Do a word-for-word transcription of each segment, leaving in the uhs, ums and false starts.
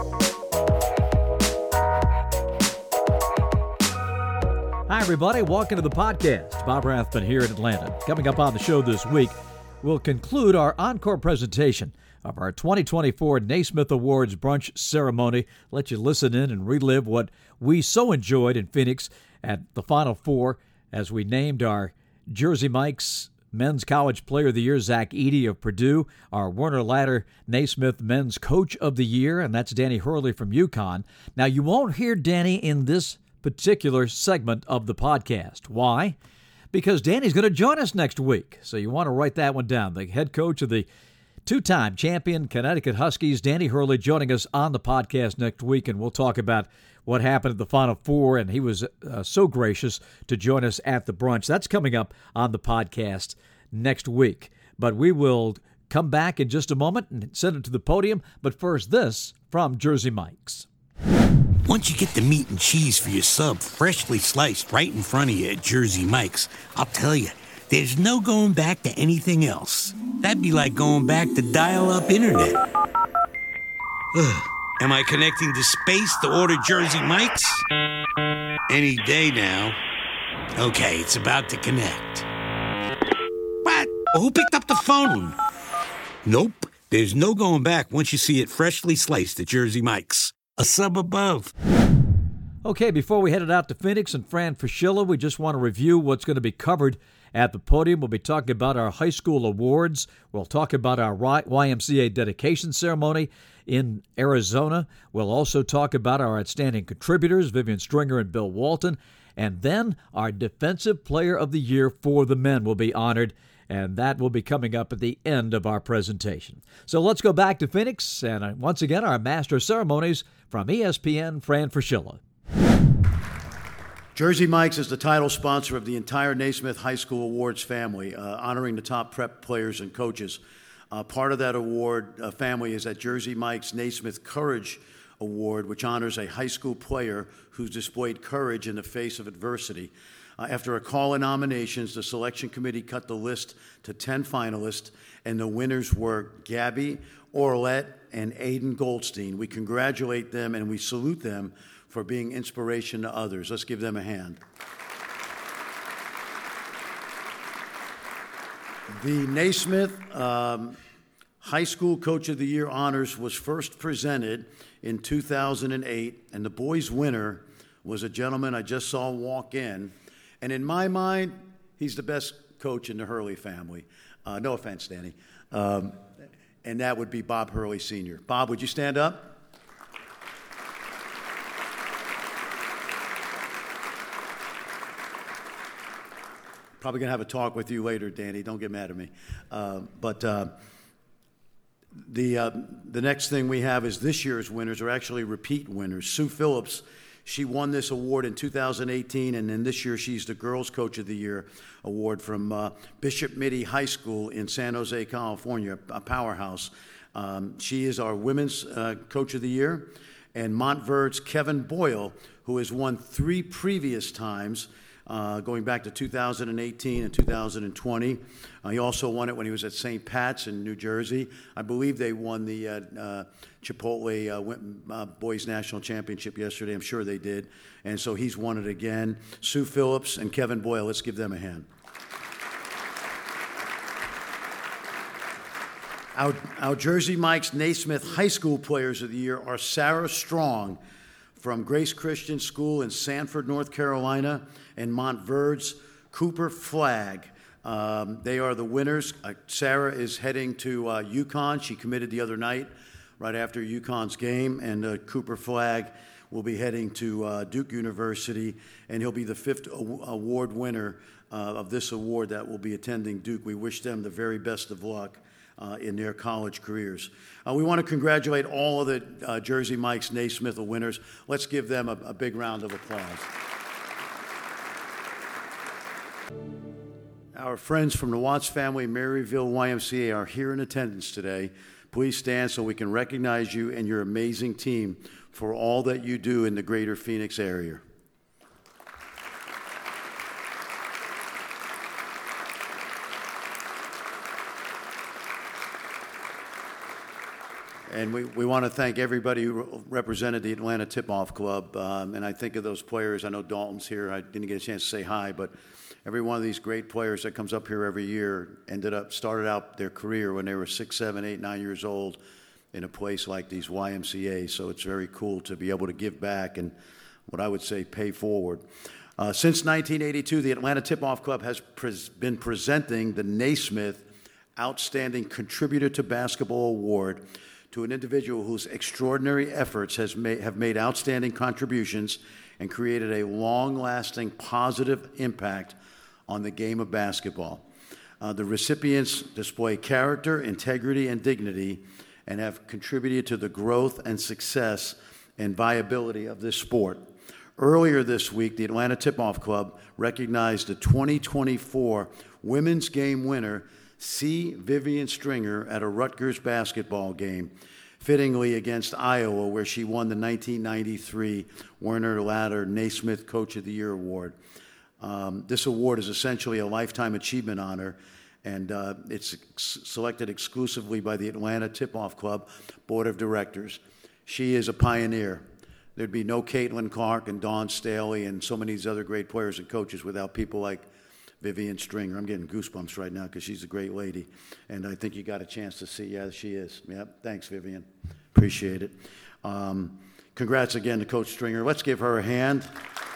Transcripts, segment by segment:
Hi, everybody. Welcome to the podcast. Bob Rathman here in Atlanta. Coming up on the show this week, we'll conclude our encore presentation of our twenty twenty-four Naismith Awards brunch ceremony. Let you listen in and relive what we so enjoyed in Phoenix at the Final Four as we named our Jersey Mike's Men's College Player of the Year, Zach Edey of Purdue, our Werner Ladder Naismith Men's Coach of the Year, and that's Danny Hurley from UConn. Now, you won't hear Danny in this particular segment of the podcast. Why? Because Danny's going to join us next week, so you want to write that one down. The head coach of the two-time champion Connecticut Huskies, Danny Hurley, joining us on the podcast next week, and we'll talk about what happened at the Final Four, and he was uh, so gracious to join us at the brunch. That's coming up on the podcast next week. But we will come back in just a moment and send it to the podium. But first, this from Jersey Mike's. Once you get the meat and cheese for your sub freshly sliced right in front of you at Jersey Mike's, I'll tell you, there's no going back to anything else. That'd be like going back to dial-up internet. Ugh. Am I connecting to space to order Jersey Mike's? Any day now. Okay, it's about to connect. What? Who picked up the phone? Nope, there's no going back once you see it freshly sliced at Jersey Mike's. A sub above. Okay, before we headed out to Phoenix and Fran Fraschilla, we just want to review what's going to be covered at the podium. We'll be talking about our high school awards. We'll talk about our Y M C A dedication ceremony in Arizona. We'll also talk about our outstanding contributors, Vivian Stringer and Bill Walton. And then our Defensive Player of the Year for the men will be honored, and that will be coming up at the end of our presentation. So let's go back to Phoenix, and once again, our Master of Ceremonies from E S P N, Fran Fraschilla. Jersey Mike's is the title sponsor of the entire Naismith High School Awards family, uh, honoring the top prep players and coaches. Uh, part of that award uh, family is that Jersey Mike's Naismith Courage Award, which honors a high school player who's displayed courage in the face of adversity. Uh, after a call of nominations, the selection committee cut the list to ten finalists, and the winners were Gabby Orlett and Aiden Goldstein. We congratulate them and we salute them for being inspiration to others. Let's give them a hand. The Naismith um, High School Coach of the Year honors was first presented in two thousand eight, and the boys' winner was a gentleman I just saw walk in. And in my mind, he's the best coach in the Hurley family. Uh, no offense, Danny. Um, and that would be Bob Hurley Senior Bob, would you stand up? Probably going to have a talk with you later, Danny. Don't get mad at me. Uh, but uh, the, uh, the next thing we have is this year's winners are actually repeat winners. Sue Phillips, she won this award in two thousand eighteen, and then this year she's the Girls Coach of the Year award from uh, Bishop Mitty High School in San Jose, California, a powerhouse. Um, she is our Women's uh, Coach of the Year. And Montverd's Kevin Boyle, who has won three previous times, Uh, going back to two thousand eighteen and two thousand twenty. Uh, he also won it when he was at Saint Pat's in New Jersey. I believe they won the uh, uh, Chipotle uh, uh, Boys National Championship yesterday. I'm sure they did. And so he's won it again. Sue Phillips and Kevin Boyle, let's give them a hand. Our, our Jersey Mike's Naismith High School Players of the Year are Sarah Strong from Grace Christian School in Sanford, North Carolina, and Montverd's Cooper Flagg. Um, they are the winners. Uh, Sarah is heading to uh, UConn. She committed the other night, right after UConn's game, and uh, Cooper Flagg will be heading to uh, Duke University, and he'll be the fifth a- award winner uh, of this award that will be attending Duke. We wish them the very best of luck Uh, in their college careers. Uh, we want to congratulate all of the uh, Jersey Mike's Naismith winners. Let's give them a, a big round of applause. Our friends from the Watts family, Maryville Y M C A, are here in attendance today. Please stand so we can recognize you and your amazing team for all that you do in the greater Phoenix area. And we, we want to thank everybody who represented the Atlanta Tip-Off Club. Um, and I think of those players. I know Dalton's here. I didn't get a chance to say hi, but every one of these great players that comes up here every year ended up, started out their career when they were six, seven, eight, nine years old in a place like these Y M C As. So it's very cool to be able to give back and what I would say pay forward. Uh, since nineteen eighty-two, the Atlanta Tip-Off Club has pres- been presenting the Naismith Outstanding Contributor to Basketball Award to an individual whose extraordinary efforts has made, have made outstanding contributions and created a long-lasting positive impact on the game of basketball. Uh, the recipients display character, integrity, and dignity and have contributed to the growth and success and viability of this sport. Earlier this week, the Atlanta Tip-Off Club recognized the twenty twenty-four Women's Game winner, C. Vivian Stringer, at a Rutgers basketball game, fittingly against Iowa, where she won the nineteen ninety-three Werner Ladder Naismith Coach of the Year Award. Um, this award is essentially a lifetime achievement honor, and uh, it's ex- selected exclusively by the Atlanta Tip-Off Club Board of Directors. She is a pioneer. There'd be no Caitlin Clark and Dawn Staley and so many of these other great players and coaches without people like Vivian Stringer. I'm getting goosebumps right now because she's a great lady, and I think you got a chance to see. Yeah, she is. Yep. Thanks, Vivian. Appreciate it. Um, congrats again to Coach Stringer. Let's give her a hand.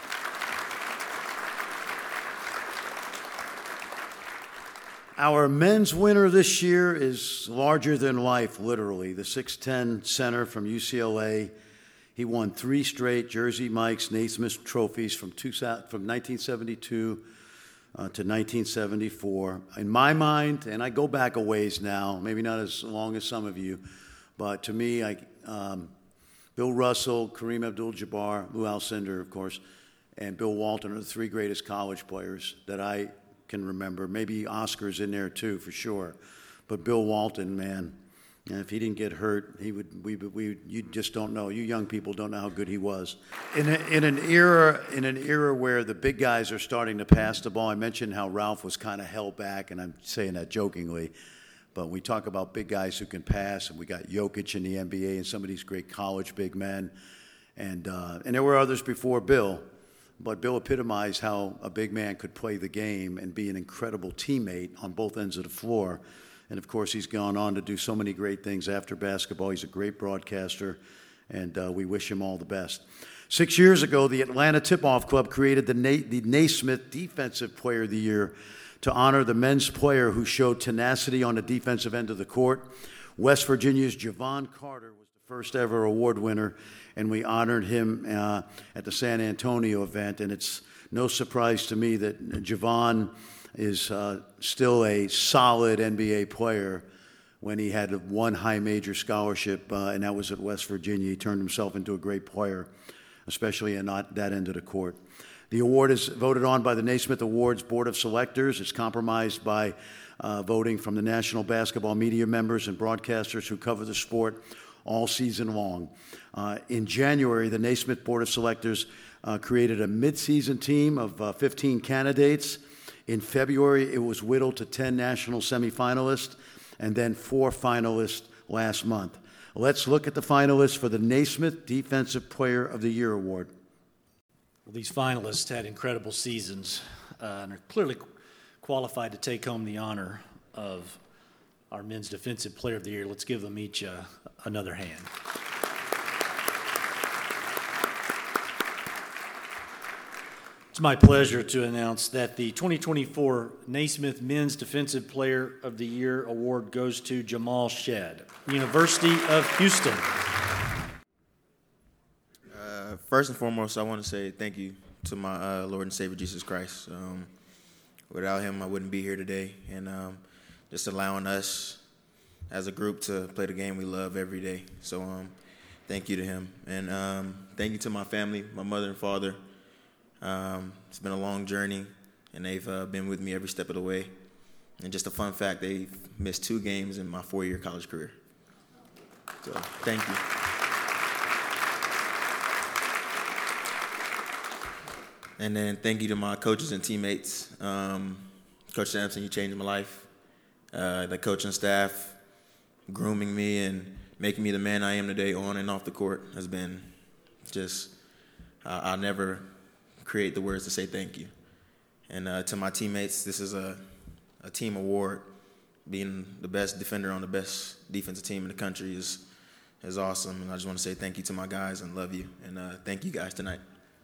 Our men's winner this year is larger than life, literally. The six ten center from U C L A. He won three straight Jersey Mike's Naismith trophies from, two, from nineteen seventy-two Uh, to nineteen seventy-four. In my mind, and I go back a ways now, maybe not as long as some of you, but to me, I, um, Bill Russell, Kareem Abdul-Jabbar, Lou Alcindor, of course, and Bill Walton are the three greatest college players that I can remember. Maybe Oscar's in there too, for sure. But Bill Walton, man, and if he didn't get hurt, he would. We, we, you just don't know. You young people don't know how good he was. In, a, in an era, in an era where the big guys are starting to pass the ball. I mentioned how Ralph was kind of held back, and I'm saying that jokingly. But we talk about big guys who can pass, and we got Jokic in the N B A and some of these great college big men, and uh, and there were others before Bill. But Bill epitomized how a big man could play the game and be an incredible teammate on both ends of the floor. And, of course, he's gone on to do so many great things after basketball. He's a great broadcaster, and uh, we wish him all the best. Six years ago, the Atlanta Tip-Off Club created the, Na- the Naismith Defensive Player of the Year to honor the men's player who showed tenacity on the defensive end of the court. West Virginia's Javon Carter was the first ever award winner, and we honored him uh, at the San Antonio event. And it's no surprise to me that Javon is uh, still a solid N B A player when he had one high major scholarship, uh, and that was at West Virginia. He turned himself into a great player, especially at not that end of the court. The award is voted on by the Naismith Awards Board of Selectors. It's compromised by uh, voting from the National Basketball Media members and broadcasters who cover the sport all season long. Uh, in January, the Naismith Board of Selectors uh, created a mid-season team of uh, fifteen candidates. In February, it was whittled to ten national semifinalists and then four finalists last month. Let's look at the finalists for the Naismith Defensive Player of the Year Award. Well, these finalists had incredible seasons uh, and are clearly qualified to take home the honor of our Men's Defensive Player of the Year. Let's give them each uh, another hand. It's my pleasure to announce that the twenty twenty-four Naismith Men's Defensive Player of the Year Award goes to Jamal Shead, University of Houston. Uh, first and foremost, I want to say thank you to my uh, Lord and Savior Jesus Christ. Um, without him, I wouldn't be here today, and um, just allowing us as a group to play the game we love every day. So um, thank you to him, and um, thank you to my family, my mother and father. Um, it's been a long journey, and they've uh, been with me every step of the way. And just a fun fact, they missed two games in my four-year college career. So thank you. And then thank you to my coaches and teammates. Um, Coach Sampson, you changed my life. Uh, the coaching staff grooming me and making me the man I am today on and off the court has been just, uh, I'll never create the words to say thank you. And uh, to my teammates, this is a, a team award. Being the best defender on the best defensive team in the country is is awesome. And I just want to say thank you to my guys and love you. And uh, thank you guys tonight.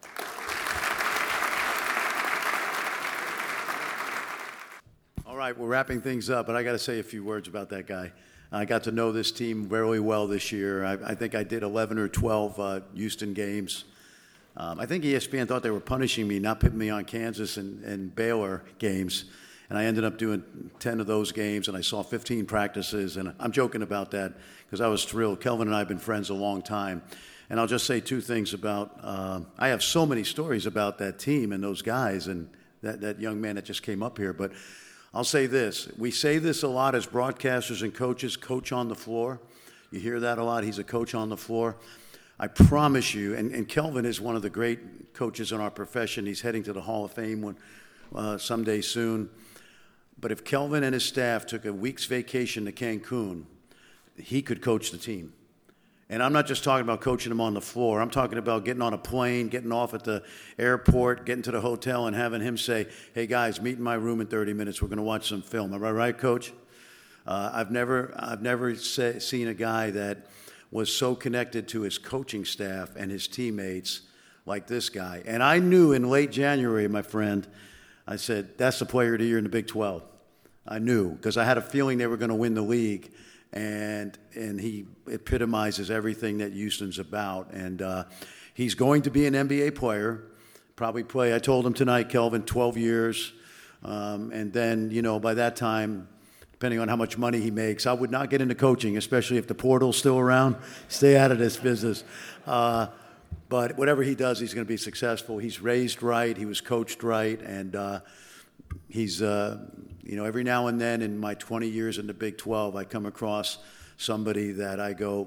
All right, we're wrapping things up, but I got to say a few words about that guy. I got to know this team very well this year. I, I think I did eleven or twelve uh, Houston games. Um, I think E S P N thought they were punishing me, not putting me on Kansas and, and Baylor games. And I ended up doing ten of those games, and I saw fifteen practices. And I'm joking about that because I was thrilled. Kelvin and I have been friends a long time. And I'll just say two things about uh, – I have so many stories about that team and those guys and that, that young man that just came up here. But I'll say this. We say this a lot as broadcasters and coaches, coach on the floor. You hear that a lot. He's a coach on the floor. I promise you, and, and Kelvin is one of the great coaches in our profession. He's heading to the Hall of Fame one, uh, someday soon. But if Kelvin and his staff took a week's vacation to Cancun, he could coach the team. And I'm not just talking about coaching them on the floor. I'm talking about getting on a plane, getting off at the airport, getting to the hotel, and having him say, hey, guys, meet in my room in thirty minutes. We're going to watch some film. Am I right, Coach? Uh, I've never, I've never say, seen a guy that was so connected to his coaching staff and his teammates like this guy. And I knew in late January, my friend, I said, that's the player of the year in the Big twelve. I knew because I had a feeling they were going to win the league. And and he epitomizes everything that Houston's about. And uh, he's going to be an N B A player, probably play, I told him tonight, Kelvin, twelve years. Um, and then, you know, by that time, depending on how much money he makes, I would not get into coaching, especially if the portal's still around. Stay out of this business. Uh, but whatever he does, he's going to be successful. He's raised right. He was coached right. And uh, he's... Uh, You know, every now and then in my twenty years in the Big twelve, I come across somebody that I go,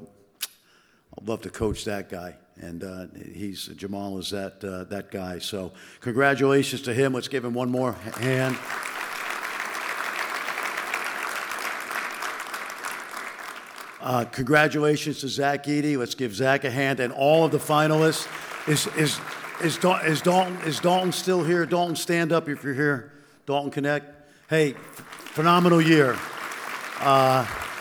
I'd love to coach that guy. And uh, he's, Jamal is that, uh, that guy. So congratulations to him. Let's give him one more hand. Uh, congratulations to Zach Edey. Let's give Zach a hand. And all of the finalists. Is, is, is, Dal- is, Dalton, is Dalton still here? Dalton, stand up if you're here. Dalton Connect. Hey, phenomenal year. Uh,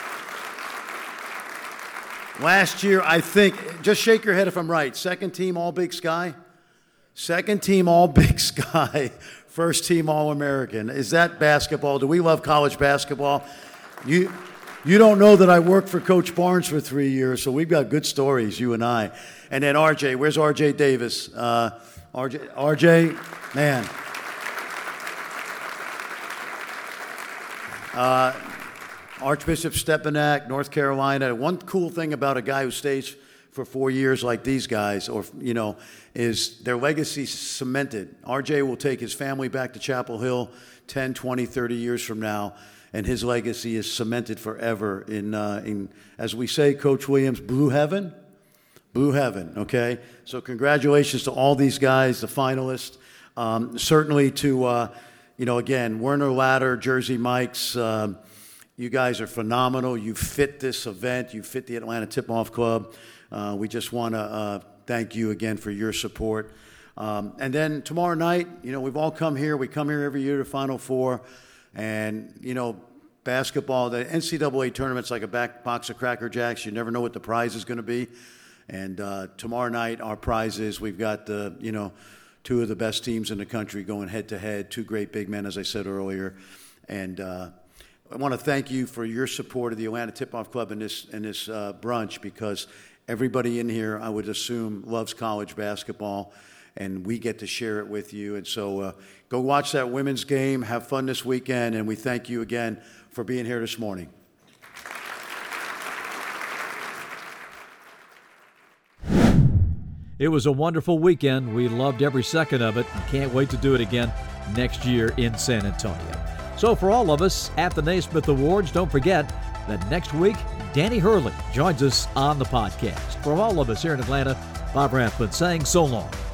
last year, I think, just shake your head if I'm right, second team All-Big Sky? Second team All-Big Sky, first team All-American. Is that basketball? Do we love college basketball? You, you don't know that I worked for Coach Barnes for three years, so we've got good stories, you and I. And then R J, where's R J Davis? Uh, R J, R J, man. Uh, Archbishop Stepanak, North Carolina. One cool thing about a guy who stays for four years like these guys, or, you know, is their legacy cemented. R J will take his family back to Chapel Hill ten, twenty, thirty years from now, and his legacy is cemented forever in, uh, in as we say, Coach Williams, blue heaven? Blue heaven, okay? So congratulations to all these guys, the finalists. Um, certainly to... Uh, You know, again, Werner Ladder, Jersey Mike's, um, you guys are phenomenal. You fit this event. You fit the Atlanta Tip-Off Club. Uh, we just want to uh, thank you again for your support. Um, and then tomorrow night, you know, we've all come here. We come here every year to Final Four. And, you know, basketball, the N C double A tournament's like a back box of Cracker Jacks. You never know what the prize is going to be. And uh, tomorrow night, our prize is we've got the, you know, two of the best teams in the country going head-to-head, two great big men, as I said earlier. And uh, I want to thank you for your support of the Atlanta Tip-Off Club in this, in this uh, brunch, because everybody in here, I would assume, loves college basketball, and we get to share it with you. And so uh, go watch that women's game, have fun this weekend, and we thank you again for being here this morning. It was a wonderful weekend. We loved every second of it and can't wait to do it again next year in San Antonio. So for all of us at the Naismith Awards, don't forget that next week, Danny Hurley joins us on the podcast. For all of us here in Atlanta, Bob Rathbun saying so long.